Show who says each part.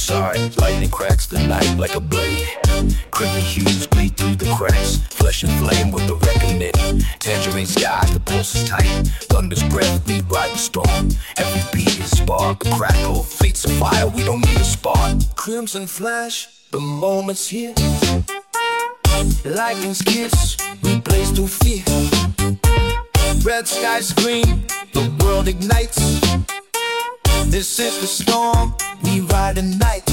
Speaker 1: inside. Lightning cracks the night like a blade. Crimson hues bleed through the cracks. Flesh and flame with the reckoning. Tangerine skies, the pulse is tight. Thunder's breath, we ride the storm. Every beat is spark, a crackle. Fate's a fire, we don't need a spark. Crimson flash, the moment's here. Lightning's kiss, we blaze through fear. Red skies scream, the world ignites. This is the storm, we ride the night.